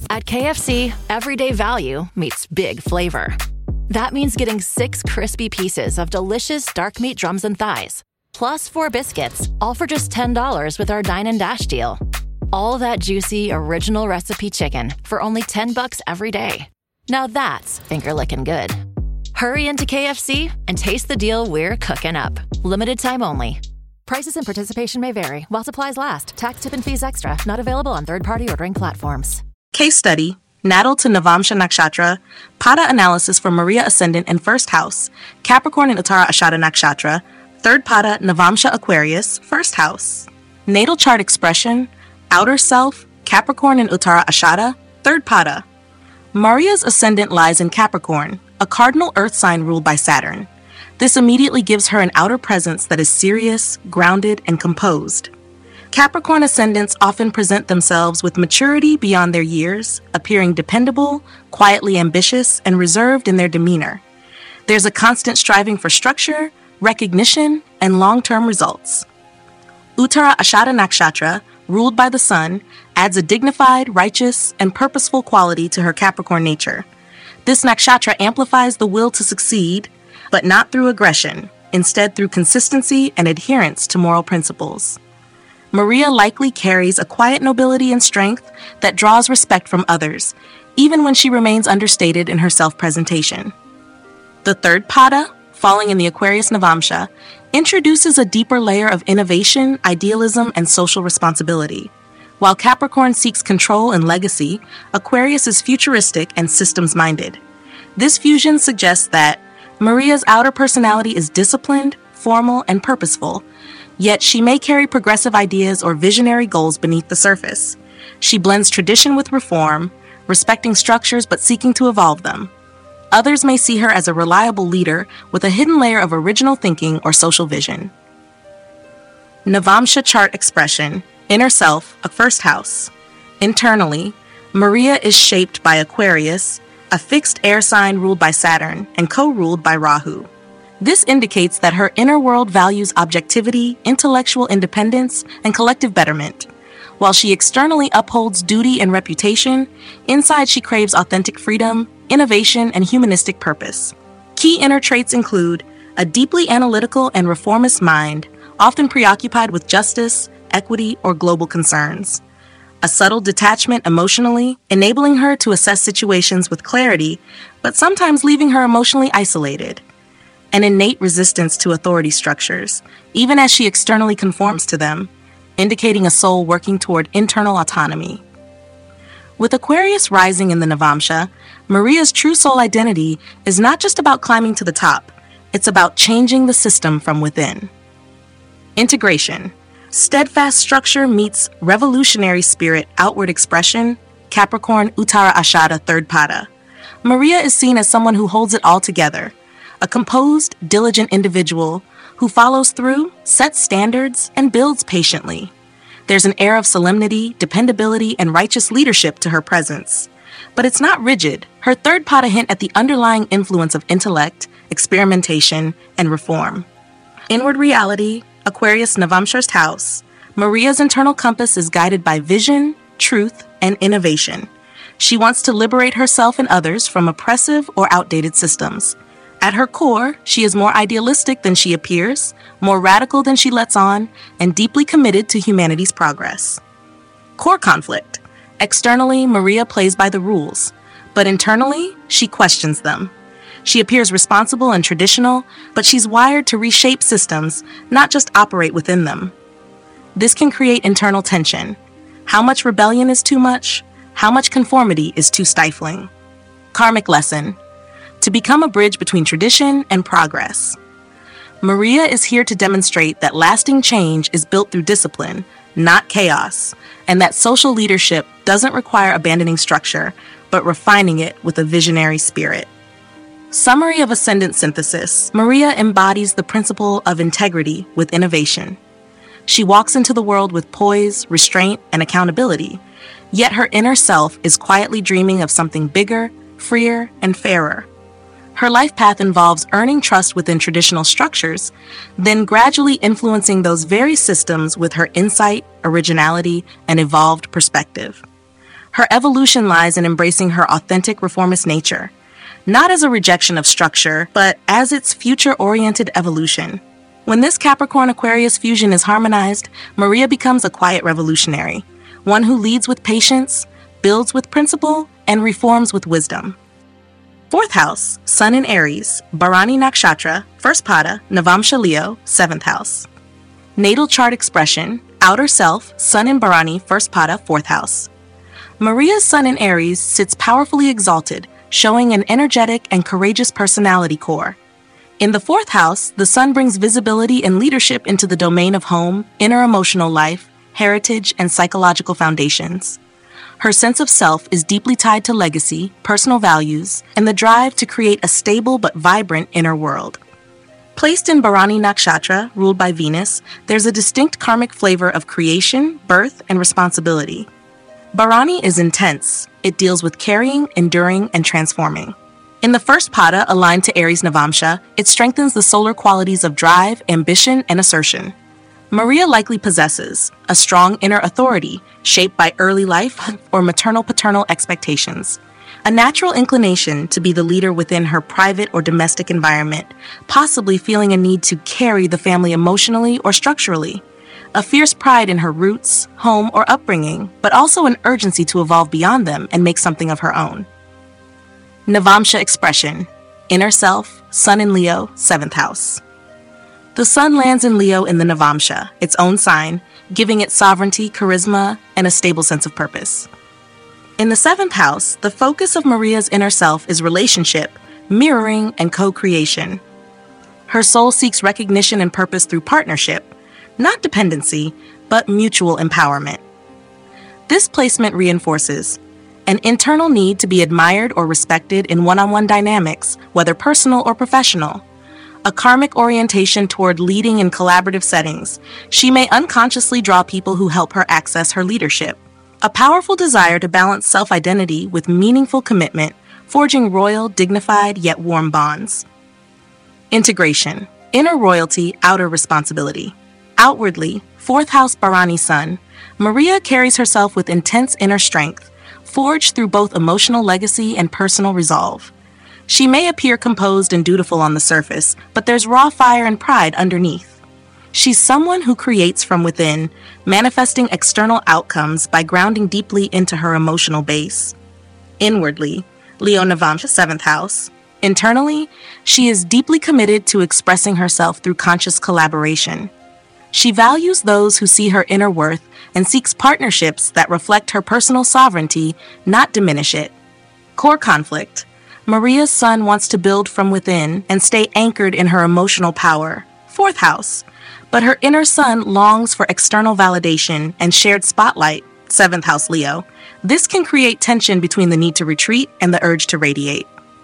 At KFC, everyday value meets big flavor. That means getting 6 crispy pieces of delicious dark meat drums and thighs, plus 4 biscuits, all for just $10 with our Dine and Dash deal. All that juicy, original recipe chicken for only $10 every day. Now that's finger-licking good. Hurry into KFC and taste the deal we're cooking up. Limited time only. Prices and participation may vary while supplies last. Tax, tip, and fees extra. Not available on third-party ordering platforms. Case study, Natal to Navamsha Nakshatra, Pada analysis for Maria Ascendant and First House, Capricorn and Uttara Ashada Nakshatra, Third Pada Navamsha Aquarius, First House. Natal chart expression, Outer Self, Capricorn and Uttara Ashada, Third Pada. Maria's Ascendant lies in Capricorn, a cardinal earth sign ruled by Saturn. This immediately gives her an outer presence that is serious, grounded, and composed. Capricorn ascendants often present themselves with maturity beyond their years, appearing dependable, quietly ambitious, and reserved in their demeanor. There's a constant striving for structure, recognition, and long-term results. Uttara Ashada Nakshatra, ruled by the sun, adds a dignified, righteous, and purposeful quality to her Capricorn nature. This nakshatra amplifies the will to succeed, but not through aggression, instead through consistency and adherence to moral principles. Maria likely carries a quiet nobility and strength that draws respect from others, even when she remains understated in her self-presentation. The third pada, falling in the Aquarius Navamsha, introduces a deeper layer of innovation, idealism, and social responsibility. While Capricorn seeks control and legacy, Aquarius is futuristic and systems-minded. This fusion suggests that Maria's outer personality is disciplined, formal, and purposeful, yet she may carry progressive ideas or visionary goals beneath the surface. She blends tradition with reform, respecting structures but seeking to evolve them. Others may see her as a reliable leader with a hidden layer of original thinking or social vision. Navamsha chart expression, Inner Self, a First House. Internally, Maria is shaped by Aquarius, a fixed air sign ruled by Saturn and co-ruled by Rahu. This indicates that her inner world values objectivity, intellectual independence, and collective betterment. While she externally upholds duty and reputation, inside she craves authentic freedom, innovation, and humanistic purpose. Key inner traits include a deeply analytical and reformist mind, often preoccupied with justice, equity, or global concerns. A subtle detachment emotionally, enabling her to assess situations with clarity, but sometimes leaving her emotionally isolated. An innate resistance to authority structures, even as she externally conforms to them, indicating a soul working toward internal autonomy. With Aquarius rising in the Navamsha, Maria's true soul identity is not just about climbing to the top, it's about changing the system from within. Integration. Steadfast structure meets revolutionary spirit outward expression, Capricorn Uttara Ashada Third Pada. Maria is seen as someone who holds it all together, a composed, diligent individual who follows through, sets standards, and builds patiently. There's an air of solemnity, dependability, and righteous leadership to her presence. But it's not rigid. Her third pada hint at the underlying influence of intellect, experimentation, and reform. Inward reality, Aquarius Navamsha house. Maria's internal compass is guided by vision, truth, and innovation. She wants to liberate herself and others from oppressive or outdated systems. At her core, she is more idealistic than she appears, more radical than she lets on, and deeply committed to humanity's progress. Core conflict. Externally, Maria plays by the rules, but internally, she questions them. She appears responsible and traditional, but she's wired to reshape systems, not just operate within them. This can create internal tension. How much rebellion is too much? How much conformity is too stifling? Karmic lesson. To become a bridge between tradition and progress. Maria is here to demonstrate that lasting change is built through discipline, not chaos, and that social leadership doesn't require abandoning structure, but refining it with a visionary spirit. Summary of Ascendant Synthesis. Maria embodies the principle of integrity with innovation. She walks into the world with poise, restraint, and accountability, yet her inner self is quietly dreaming of something bigger, freer, and fairer. Her life path involves earning trust within traditional structures, then gradually influencing those very systems with her insight, originality, and evolved perspective. Her evolution lies in embracing her authentic reformist nature, not as a rejection of structure, but as its future-oriented evolution. When this Capricorn-Aquarius fusion is harmonized, Maria becomes a quiet revolutionary, one who leads with patience, builds with principle, and reforms with wisdom. Fourth house, Sun in Aries, Bharani Nakshatra, First Pada, Navamsha Leo, 7th house. Natal chart expression, outer self, Sun in Bharani, First Pada, 4th house. Maria's Sun in Aries sits powerfully exalted, showing an energetic and courageous personality core. In the 4th house, the Sun brings visibility and leadership into the domain of home, inner emotional life, heritage, and psychological foundations. Her sense of self is deeply tied to legacy, personal values, and the drive to create a stable but vibrant inner world. Placed in Bharani Nakshatra, ruled by Venus, there's a distinct karmic flavor of creation, birth, and responsibility. Bharani is intense. It deals with carrying, enduring, and transforming. In the first pada, aligned to Aries Navamsha, it strengthens the solar qualities of drive, ambition, and assertion. Maria likely possesses a strong inner authority shaped by early life or maternal-paternal expectations, a natural inclination to be the leader within her private or domestic environment, possibly feeling a need to carry the family emotionally or structurally, a fierce pride in her roots, home, or upbringing, but also an urgency to evolve beyond them and make something of her own. Navamsha expression, inner self, Sun in Leo, 7th house. The Sun lands in Leo in the Navamsha, its own sign, giving it sovereignty, charisma, and a stable sense of purpose. In the 7th house, the focus of Maria's inner self is relationship, mirroring, and co-creation. Her soul seeks recognition and purpose through partnership, not dependency, but mutual empowerment. This placement reinforces an internal need to be admired or respected in one-on-one dynamics, whether personal or professional, a karmic orientation toward leading in collaborative settings. She may unconsciously draw people who help her access her leadership, a powerful desire to balance self-identity with meaningful commitment, forging royal, dignified, yet warm bonds. Integration, inner royalty, outer responsibility. Outwardly, 4th house Bharani Sun, Maria carries herself with intense inner strength, forged through both emotional legacy and personal resolve. She may appear composed and dutiful on the surface, but there's raw fire and pride underneath. She's someone who creates from within, manifesting external outcomes by grounding deeply into her emotional base. Inwardly, Leo Navamsha, 7th house. Internally, she is deeply committed to expressing herself through conscious collaboration. She values those who see her inner worth and seeks partnerships that reflect her personal sovereignty, not diminish it. Core conflict. Maria's Sun wants to build from within and stay anchored in her emotional power, 4th house, but her inner Sun longs for external validation and shared spotlight, 7th house Leo. This can create tension between the need to retreat and the urge to radiate.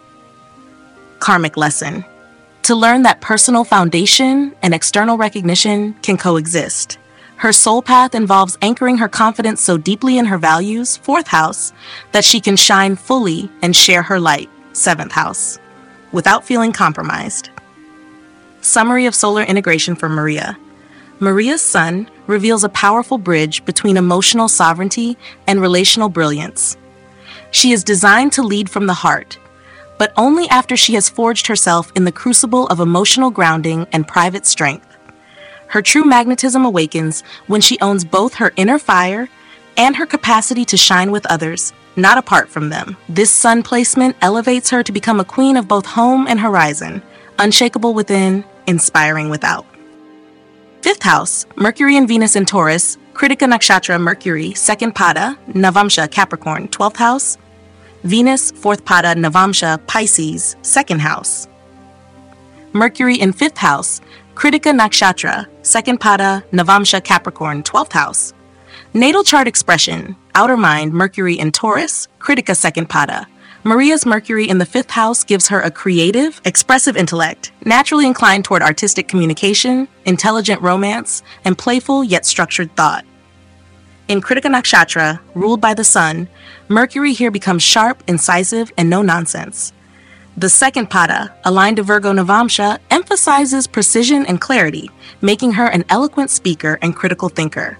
Karmic lesson. To learn that personal foundation and external recognition can coexist. Her soul path involves anchoring her confidence so deeply in her values, 4th house, that she can shine fully and share her light, 7th house, without feeling compromised. Summary of solar integration for Maria. Maria's Sun reveals a powerful bridge between emotional sovereignty and relational brilliance. She is designed to lead from the heart, but only after she has forged herself in the crucible of emotional grounding and private strength. Her true magnetism awakens when she owns both her inner fire and her capacity to shine with others, not apart from them. This Sun placement elevates her to become a queen of both home and horizon, unshakable within, inspiring without. 5th house, Mercury and Venus in Taurus, Kritika Nakshatra Mercury, 2nd Pada, Navamsha Capricorn, 12th house, Venus, 4th Pada, Navamsha Pisces, 2nd house. Mercury in 5th house, Kritika Nakshatra, 2nd Pada, Navamsha Capricorn, 12th house. Natal chart expression, outer mind, Mercury in Taurus, Kritika 2nd Pada. Maria's Mercury in the 5th house gives her a creative, expressive intellect, naturally inclined toward artistic communication, intelligent romance, and playful yet structured thought. In Kritika Nakshatra, ruled by the Sun, Mercury here becomes sharp, incisive, and no-nonsense. The 2nd Pada, aligned to Virgo Navamsha, emphasizes precision and clarity, making her an eloquent speaker and critical thinker.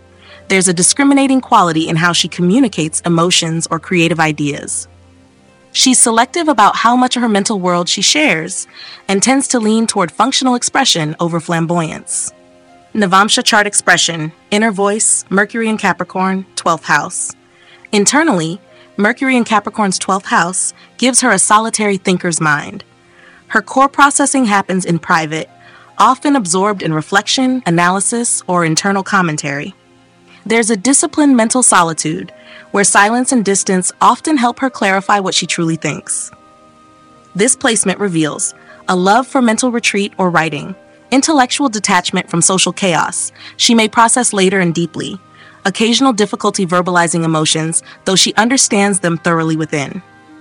There's a discriminating quality in how she communicates emotions or creative ideas. She's selective about how much of her mental world she shares and tends to lean toward functional expression over flamboyance. Navamsha chart expression, inner voice, Mercury in Capricorn, 12th house. Internally, Mercury in Capricorn's 12th house gives her a solitary thinker's mind. Her core processing happens in private, often absorbed in reflection, analysis, or internal commentary. There's a disciplined mental solitude, where silence and distance often help her clarify what she truly thinks. This placement reveals a love for mental retreat or writing, intellectual detachment from social chaos she may process later and deeply, occasional difficulty verbalizing emotions, though she understands them thoroughly within.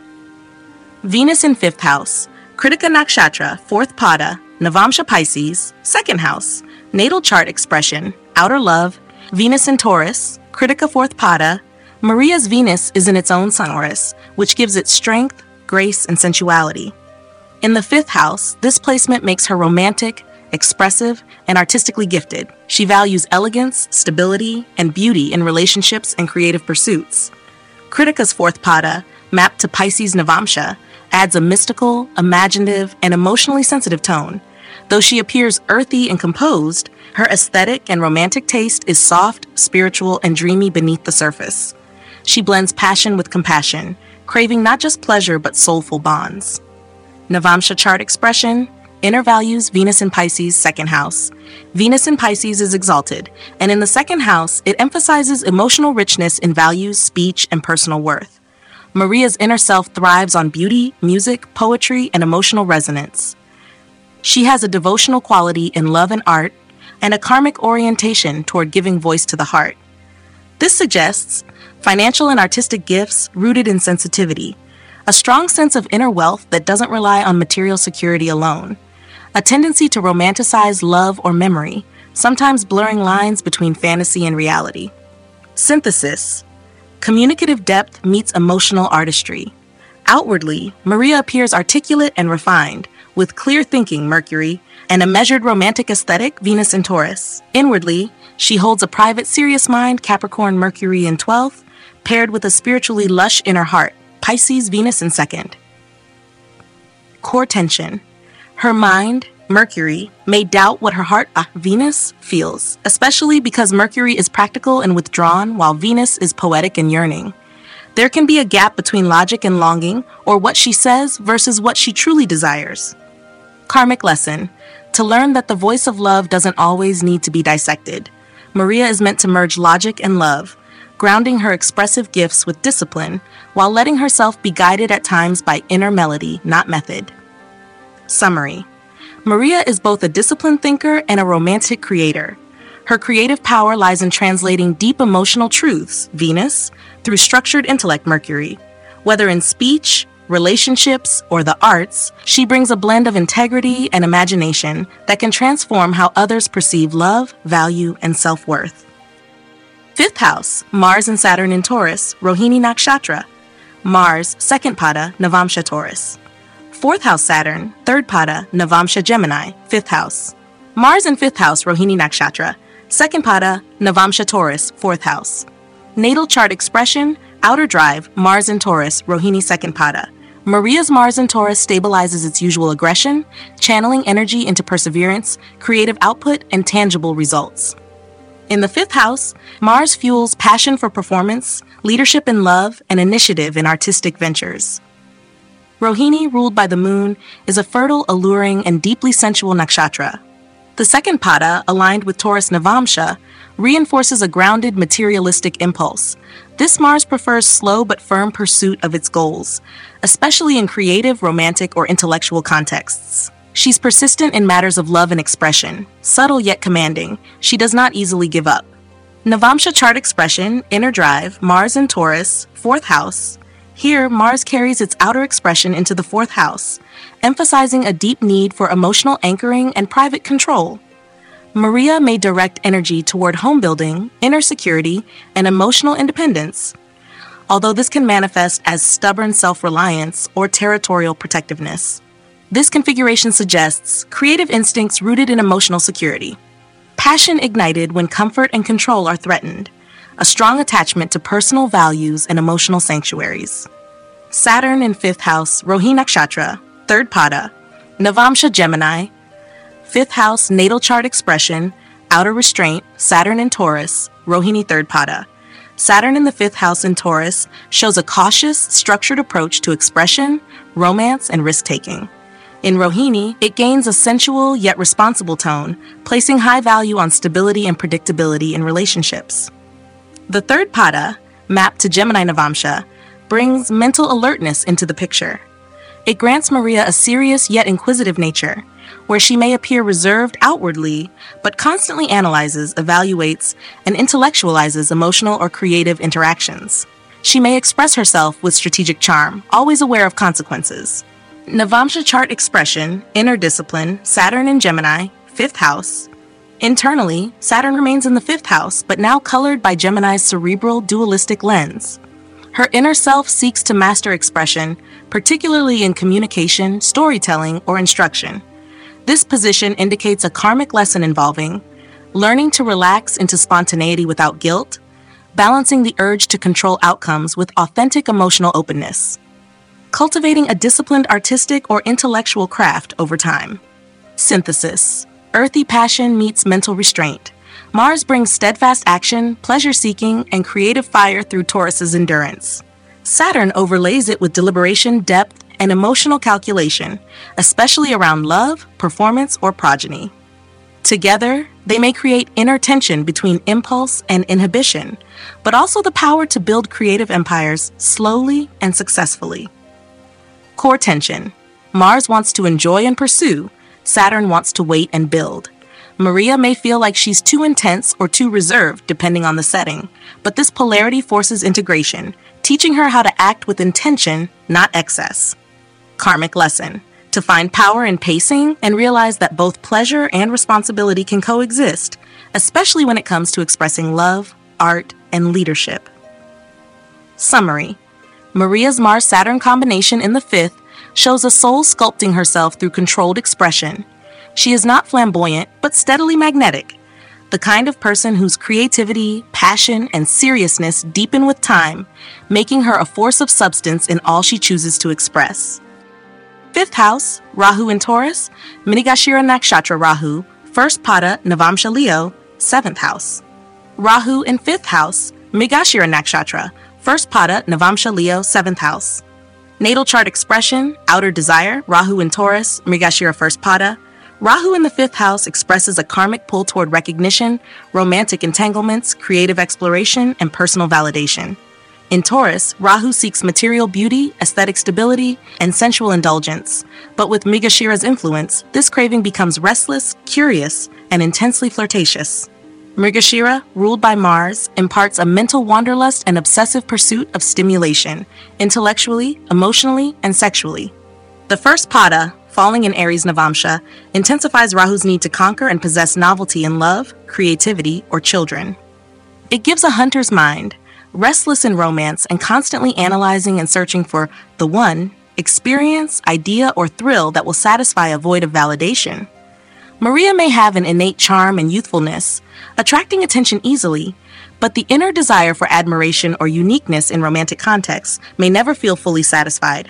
Venus in 5th house, Kritika Nakshatra, 4th Pada, Navamsha Pisces, 2nd house, natal chart expression, outer love, Venus in Taurus, Kritika 4th Pada. Maria's Venus is in its own sign Taurus, which gives it strength, grace, and sensuality. In the 5th house, this placement makes her romantic, expressive, and artistically gifted. She values elegance, stability, and beauty in relationships and creative pursuits. Kritika's 4th Pada, mapped to Pisces Navamsha, adds a mystical, imaginative, and emotionally sensitive tone. Though she appears earthy and composed, her aesthetic and romantic taste is soft, spiritual, and dreamy beneath the surface. She blends passion with compassion, craving not just pleasure but soulful bonds. Navamsha chart expression, inner values, Venus in Pisces, 2nd house. Venus in Pisces is exalted, and in the 2nd house, it emphasizes emotional richness in values, speech, and personal worth. Maria's inner self thrives on beauty, music, poetry, and emotional resonance. She has a devotional quality in love and art, and a karmic orientation toward giving voice to the heart. This suggests financial and artistic gifts rooted in sensitivity, a strong sense of inner wealth that doesn't rely on material security alone, a tendency to romanticize love or memory, sometimes blurring lines between fantasy and reality. Synthesis. Communicative depth meets emotional artistry. Outwardly, Maria appears articulate and refined, with clear thinking, Mercury, and a measured romantic aesthetic, Venus in Taurus. Inwardly, she holds a private, serious mind, Capricorn, Mercury in 12th, paired with a spiritually lush inner heart, Pisces, Venus in 2nd. Core tension. Her mind, Mercury, may doubt what her heart, Venus, feels, especially because Mercury is practical and withdrawn while Venus is poetic and yearning. There can be a gap between logic and longing, or what she says versus what she truly desires. Karmic lesson. To learn that the voice of love doesn't always need to be dissected. Maria is meant to merge logic and love, grounding her expressive gifts with discipline, while letting herself be guided at times by inner melody, not method. Summary. Maria is both a disciplined thinker and a romantic creator. Her creative power lies in translating deep emotional truths, Venus, through structured intellect, Mercury. Whether in speech, relationships, or the arts, she brings a blend of integrity and imagination that can transform how others perceive love, value, and self-worth. 5th house, Mars and Saturn in Taurus, Rohini Nakshatra. Mars, 2nd Pada, Navamsha Taurus. 4th house Saturn, 3rd Pada, Navamsha Gemini, 5th house. Mars in 5th house, Rohini Nakshatra. 2nd Pada, Navamsha Taurus, 4th house. Natal chart expression, outer drive, Mars in Taurus, Rohini 2nd Pada. Maria's Mars in Taurus stabilizes its usual aggression, channeling energy into perseverance, creative output, and tangible results. In the 5th house, Mars fuels passion for performance, leadership in love, and initiative in artistic ventures. Rohini, ruled by the moon, is a fertile, alluring, and deeply sensual nakshatra. The 2nd Pada, aligned with Taurus Navamsha, reinforces a grounded, materialistic impulse. This Mars prefers slow but firm pursuit of its goals, especially in creative, romantic, or intellectual contexts. She's persistent in matters of love and expression, subtle yet commanding. She does not easily give up. Navamsha chart expression, inner drive, Mars in Taurus, 4th house. Here, Mars carries its outer expression into the 4th house, emphasizing a deep need for emotional anchoring and private control. Maria may direct energy toward home building, inner security, and emotional independence, although this can manifest as stubborn self-reliance or territorial protectiveness. This configuration suggests creative instincts rooted in emotional security. Passion ignited when comfort and control are threatened. a strong attachment to personal values and emotional sanctuaries. Saturn in 5th house, Rohini Nakshatra, 3rd pada, Navamsha Gemini, 5th house, natal chart expression, outer restraint, Saturn in Taurus, Rohini 3rd pada. Saturn in the 5th house in Taurus shows a cautious, structured approach to expression, romance, and risk-taking. In Rohini, it gains a sensual yet responsible tone, placing high value on stability and predictability in relationships. The 3rd pada, mapped to Gemini Navamsha, brings mental alertness into the picture. It grants Maria a serious yet inquisitive nature, where she may appear reserved outwardly, but constantly analyzes, evaluates, and intellectualizes emotional or creative interactions. She may express herself with strategic charm, always aware of consequences. Navamsha chart expression, inner discipline, Saturn in Gemini, 5th house. Internally, Saturn remains in the 5th house, but now colored by Gemini's cerebral, dualistic lens. Her inner self seeks to master expression, particularly in communication, storytelling, or instruction. This position indicates a karmic lesson involving learning to relax into spontaneity without guilt, balancing the urge to control outcomes with authentic emotional openness, cultivating a disciplined artistic or intellectual craft over time. Synthesis. Earthy passion meets mental restraint. Mars brings steadfast action, pleasure-seeking, and creative fire through Taurus's endurance. Saturn overlays it with deliberation, depth, and emotional calculation, especially around love, performance, or progeny. Together, they may create inner tension between impulse and inhibition, but also the power to build creative empires slowly and successfully. Core tension. Mars wants to enjoy and pursue. Saturn wants to wait and build. Maria may feel like she's too intense or too reserved, depending on the setting, but this polarity forces integration, teaching her how to act with intention, not excess. Karmic lesson. To find power in pacing and realize that both pleasure and responsibility can coexist, especially when it comes to expressing love, art, and leadership. Summary. Maria's Mars-Saturn combination in the 5th shows a soul sculpting herself through controlled expression. She is not flamboyant, but steadily magnetic, the kind of person whose creativity, passion, and seriousness deepen with time, making her a force of substance in all she chooses to express. 5th house, Rahu in Taurus, Mrigashira Nakshatra Rahu, 1st pada, Navamsha Leo, 7th house. Rahu in 5th house, Mrigashira Nakshatra, 1st pada, Navamsha Leo, 7th house. Natal chart expression, outer desire, Rahu in Taurus, Mrigashira 1st pada. Rahu in the 5th house expresses a karmic pull toward recognition, romantic entanglements, creative exploration, and personal validation. In Taurus, Rahu seeks material beauty, aesthetic stability, and sensual indulgence, but with Mrigashira's influence, this craving becomes restless, curious, and intensely flirtatious. Mrigashira, ruled by Mars, imparts a mental wanderlust and obsessive pursuit of stimulation, intellectually, emotionally, and sexually. The 1st pada, falling in Aries Navamsha, intensifies Rahu's need to conquer and possess novelty in love, creativity, or children. It gives a hunter's mind, restless in romance and constantly analyzing and searching for the one, experience, idea, or thrill that will satisfy a void of validation. Maria may have an innate charm and youthfulness, attracting attention easily, but the inner desire for admiration or uniqueness in romantic contexts may never feel fully satisfied.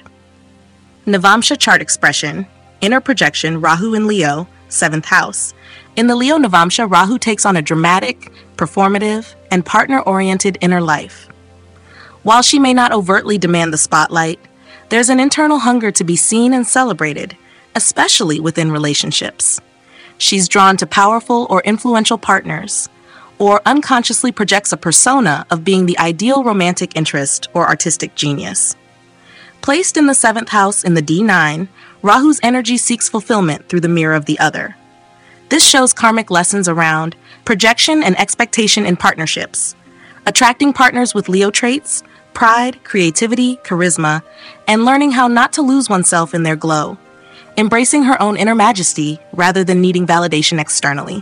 Navamsha chart expression, inner projection, Rahu in Leo, 7th house. In the Leo Navamsha, Rahu takes on a dramatic, performative, and partner-oriented inner life. While she may not overtly demand the spotlight, there's an internal hunger to be seen and celebrated, especially within relationships. She's drawn to powerful or influential partners, or unconsciously projects a persona of being the ideal romantic interest or artistic genius. Placed in the 7th house in the D9, Rahu's energy seeks fulfillment through the mirror of the other. This shows karmic lessons around projection and expectation in partnerships, attracting partners with Leo traits, pride, creativity, charisma, and learning how not to lose oneself in their glow, embracing her own inner majesty rather than needing validation externally.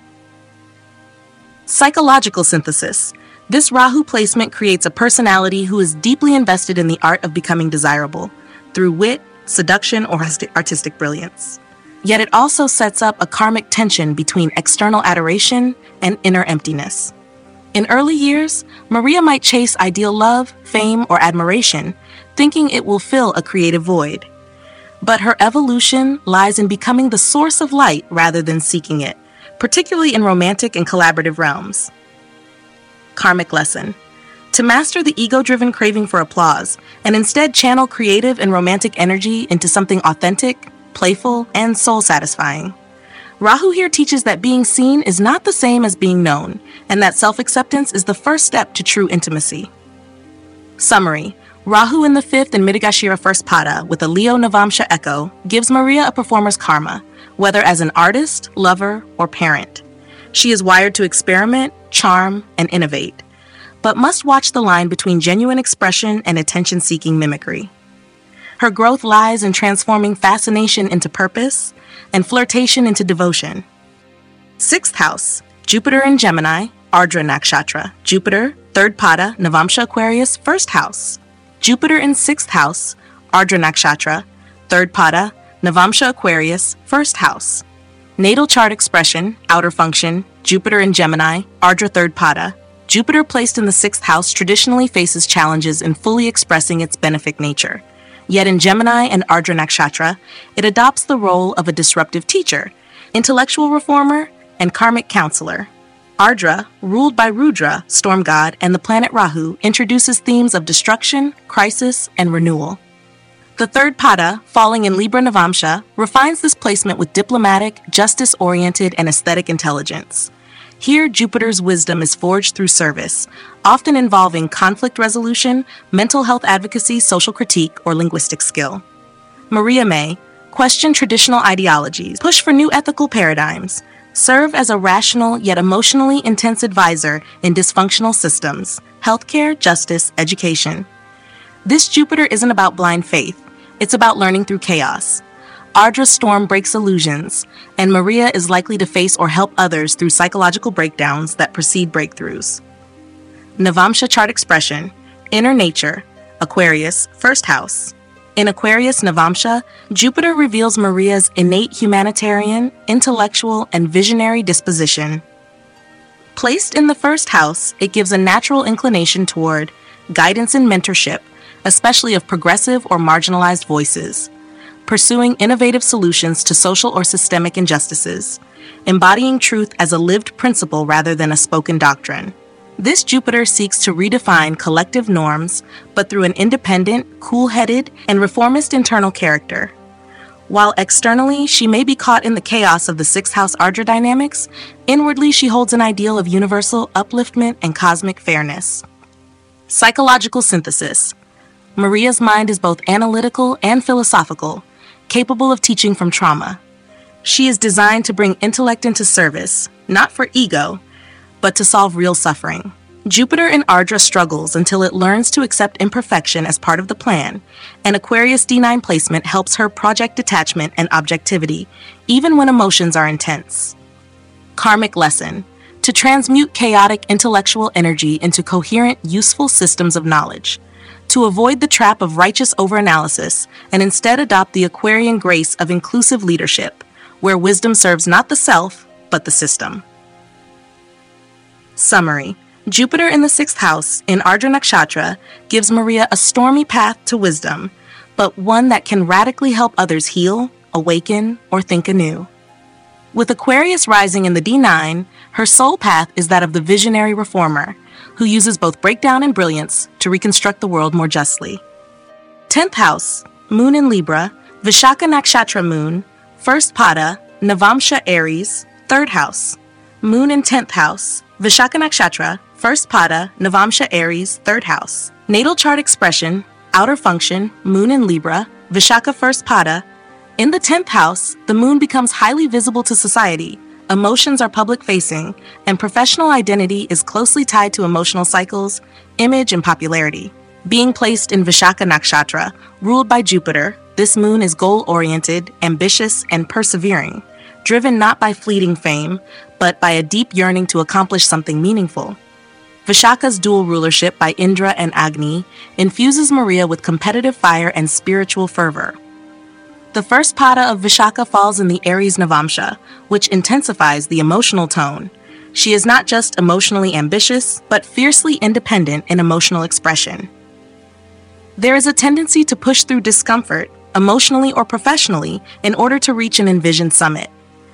Psychological synthesis. This Rahu placement creates a personality who is deeply invested in the art of becoming desirable, through wit, seduction, or artistic brilliance. Yet it also sets up a karmic tension between external adoration and inner emptiness. In early years, Maria might chase ideal love, fame, or admiration, thinking it will fill a creative void. But her evolution lies in becoming the source of light rather than seeking it, particularly in romantic and collaborative realms. Karmic lesson. To master the ego-driven craving for applause and instead channel creative and romantic energy into something authentic, playful, and soul-satisfying. Rahu here teaches that being seen is not the same as being known, and that self-acceptance is the first step to true intimacy. Summary. Rahu in the 5th and Mrigashira 1st Pada with a Leo Navamsha echo gives Maria a performer's karma, whether as an artist, lover, or parent. She is wired to experiment, charm, and innovate, but must watch the line between genuine expression and attention-seeking mimicry. Her growth lies in transforming fascination into purpose and flirtation into devotion. 6th house, Jupiter in Gemini, Ardra Nakshatra. Jupiter, 3rd Pada, Navamsha Aquarius, 1st house. Jupiter in 6th house, Ardra Nakshatra, 3rd Pada, Navamsha Aquarius, 1st house. Natal chart expression, outer function, Jupiter in Gemini, Ardra 3rd Pada. Jupiter placed in the 6th house traditionally faces challenges in fully expressing its benefic nature. Yet in Gemini and Ardra Nakshatra, it adopts the role of a disruptive teacher, intellectual reformer, and karmic counselor. Ardra, ruled by Rudra, storm god, and the planet Rahu, introduces themes of destruction, crisis, and renewal. The 3rd Pada, falling in Libra Navamsha, refines this placement with diplomatic, justice-oriented, and aesthetic intelligence. Here, Jupiter's wisdom is forged through service, often involving conflict resolution, mental health advocacy, social critique, or linguistic skill. Maria may question traditional ideologies, push for new ethical paradigms, serve as a rational yet emotionally intense advisor in dysfunctional systems, healthcare, justice, education. This Jupiter isn't about blind faith, it's about learning through chaos. Ardra's storm breaks illusions, and Maria is likely to face or help others through psychological breakdowns that precede breakthroughs. Navamsha chart expression, inner nature, Aquarius, 1st house. In Aquarius Navamsha, Jupiter reveals Maria's innate humanitarian, intellectual, and visionary disposition. Placed in the 1st house, it gives a natural inclination toward guidance and mentorship, especially of progressive or marginalized voices, pursuing innovative solutions to social or systemic injustices, embodying truth as a lived principle rather than a spoken doctrine. This Jupiter seeks to redefine collective norms, but through an independent, cool-headed, and reformist internal character. While externally she may be caught in the chaos of the 6th house Ardra dynamics, inwardly she holds an ideal of universal upliftment and cosmic fairness. Psychological synthesis. Maria's mind is both analytical and philosophical, capable of teaching from trauma. She is designed to bring intellect into service, not for ego, but to solve real suffering. Jupiter in Ardra struggles until it learns to accept imperfection as part of the plan, and Aquarius D9 placement helps her project detachment and objectivity, even when emotions are intense. Karmic lesson: to transmute chaotic intellectual energy into coherent, useful systems of knowledge. To avoid the trap of righteous overanalysis and instead adopt the Aquarian grace of inclusive leadership, where wisdom serves not the self, but the system. Summary. Jupiter in the 6th house in Ardra Nakshatra gives Maria a stormy path to wisdom, but one that can radically help others heal, awaken, or think anew. With Aquarius rising in the D9, her soul path is that of the visionary reformer, who uses both breakdown and brilliance to reconstruct the world more justly. 10th house, Moon in Libra, Vishaka Nakshatra Moon, 1st Pada, Navamsha Aries, 3rd house. Moon in 10th house, Vishaka Nakshatra, 1st Pada, Navamsha Aries, 3rd house. Natal chart expression, outer function, Moon in Libra, Vishaka 1st Pada. In the 10th house, the moon becomes highly visible to society. Emotions are public-facing, and professional identity is closely tied to emotional cycles, image, and popularity. Being placed in Vishaka Nakshatra, ruled by Jupiter, this moon is goal-oriented, ambitious, and persevering, driven not by fleeting fame, but by a deep yearning to accomplish something meaningful. Vishaka's dual rulership by Indra and Agni infuses Maria with competitive fire and spiritual fervor. The 1st Pada of Vishaka falls in the Aries Navamsha, which intensifies the emotional tone. She is not just emotionally ambitious, but fiercely independent in emotional expression. There is a tendency to push through discomfort, emotionally or professionally, in order to reach an envisioned summit.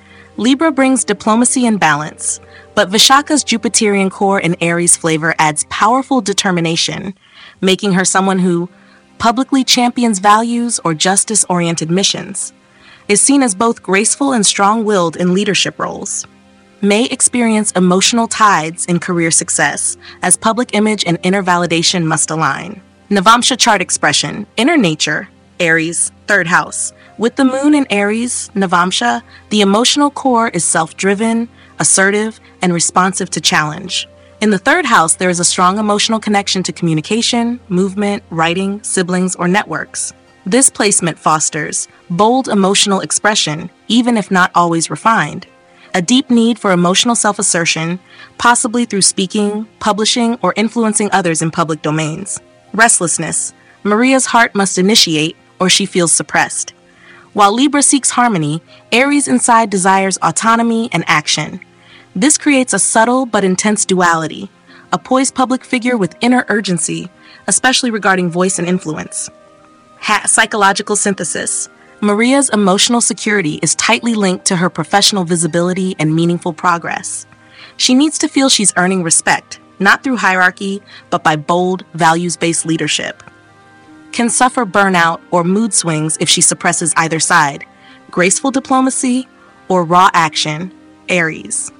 Libra brings diplomacy and balance, but Vishaka's Jupiterian core and Aries flavor adds powerful determination, making her someone who publicly champions values or justice-oriented missions, is seen as both graceful and strong-willed in leadership roles. May experience emotional tides in career success, as public image and inner validation must align. Navamsha chart expression, inner nature, Aries, 3rd house. With the moon in Aries, Navamsha, the emotional core is self-driven, assertive, and responsive to challenge. In the 3rd house, there is a strong emotional connection to communication, movement, writing, siblings, or networks. This placement fosters bold emotional expression, even if not always refined. A deep need for emotional self-assertion, possibly through speaking, publishing, or influencing others in public domains. Restlessness. Maria's heart must initiate, or she feels suppressed. While Libra seeks harmony, Aries inside desires autonomy and action. This creates a subtle but intense duality, a poised public figure with inner urgency, especially regarding voice and influence. Psychological synthesis. Maria's emotional security is tightly linked to her professional visibility and meaningful progress. She needs to feel she's earning respect, not through hierarchy, but by bold, values-based leadership. Can suffer burnout or mood swings if she suppresses either side, graceful diplomacy or raw action, Aries.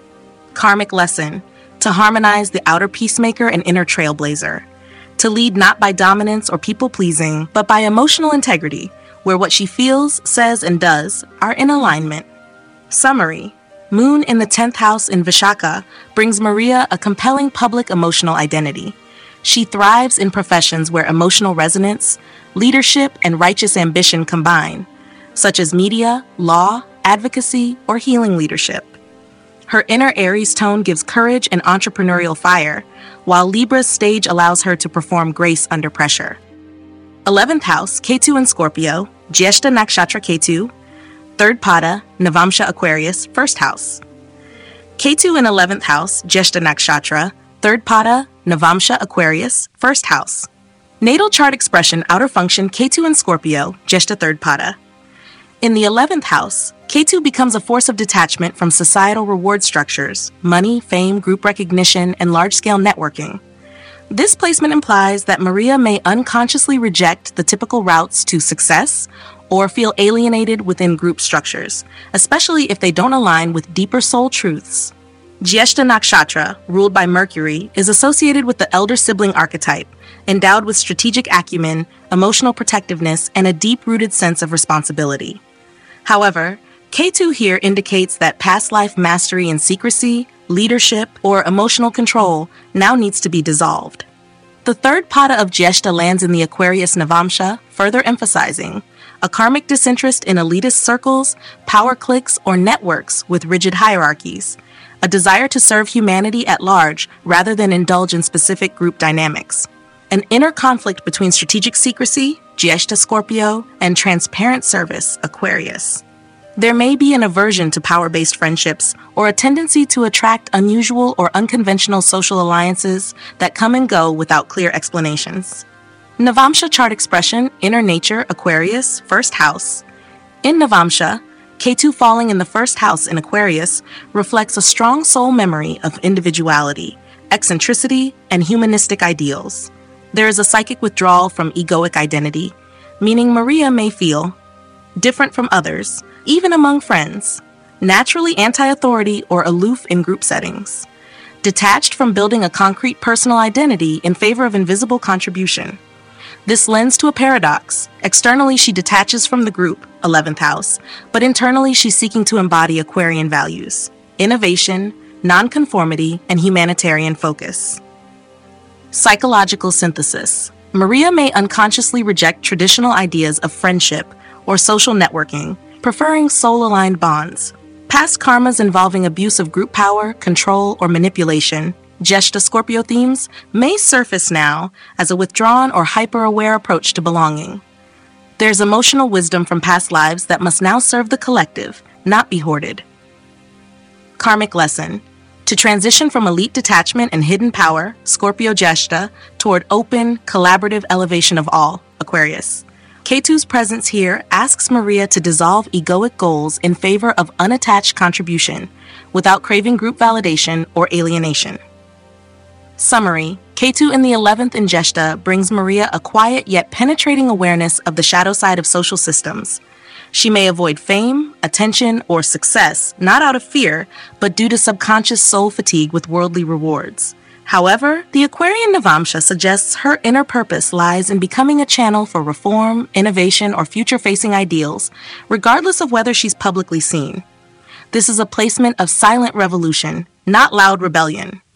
Karmic lesson, to harmonize the outer peacemaker and inner trailblazer, to lead not by dominance or people-pleasing, but by emotional integrity, where what she feels, says, and does are in alignment. Summary, Moon in the 10th house in Vishaka brings Maria a compelling public emotional identity. She thrives in professions where emotional resonance, leadership, and righteous ambition combine, such as media, law, advocacy, or healing leadership. Her inner Aries tone gives courage and entrepreneurial fire, while Libra's stage allows her to perform grace under pressure. 11th house, Ketu in Scorpio, Jyeshta Nakshatra Ketu, 3rd Pada, Navamsha Aquarius, 1st house. Ketu in 11th house, Jyeshta Nakshatra, 3rd Pada, Navamsha Aquarius, 1st house. Natal chart expression, outer function, Ketu in Scorpio, Jyeshta 3rd Pada. In the 11th house, Ketu becomes a force of detachment from societal reward structures, money, fame, group recognition, and large-scale networking. This placement implies that Maria may unconsciously reject the typical routes to success or feel alienated within group structures, especially if they don't align with deeper soul truths. Jyeshta Nakshatra, ruled by Mercury, is associated with the elder sibling archetype, endowed with strategic acumen, emotional protectiveness, and a deep-rooted sense of responsibility. However, Ketu here indicates that past life mastery in secrecy, leadership, or emotional control now needs to be dissolved. The 3rd Pada of Jyeshta lands in the Aquarius Navamsha, further emphasizing a karmic disinterest in elitist circles, power cliques, or networks with rigid hierarchies, a desire to serve humanity at large rather than indulge in specific group dynamics, an inner conflict between strategic secrecy, Jyeshta Scorpio, and transparent service, Aquarius. There may be an aversion to power-based friendships or a tendency to attract unusual or unconventional social alliances that come and go without clear explanations. Navamsha chart expression, inner nature, Aquarius, 1st house. In Navamsha, Ketu falling in the 1st house in Aquarius reflects a strong soul memory of individuality, eccentricity, and humanistic ideals. There is a psychic withdrawal from egoic identity, meaning Maria may feel different from others, even among friends, naturally anti-authority or aloof in group settings, detached from building a concrete personal identity in favor of invisible contribution. This lends to a paradox. Externally, she detaches from the group, 11th house, but internally she's seeking to embody Aquarian values, innovation, nonconformity, and humanitarian focus. Psychological synthesis. Maria may unconsciously reject traditional ideas of friendship or social networking, preferring soul-aligned bonds. Past karmas involving abuse of group power, control, or manipulation, Jyeshta Scorpio themes, may surface now as a withdrawn or hyper-aware approach to belonging. There's emotional wisdom from past lives that must now serve the collective, not be hoarded. Karmic lesson. To transition from elite detachment and hidden power, Scorpio Jeshta, toward open, collaborative elevation of all, Aquarius. Ketu's presence here asks Maria to dissolve egoic goals in favor of unattached contribution, without craving group validation or alienation. Summary: Ketu in the 11th in Jeshta brings Maria a quiet yet penetrating awareness of the shadow side of social systems. She may avoid fame, attention, or success, not out of fear, but due to subconscious soul fatigue with worldly rewards. However, the Aquarian Navamsha suggests her inner purpose lies in becoming a channel for reform, innovation, or future-facing ideals, regardless of whether she's publicly seen. This is a placement of silent revolution, not loud rebellion.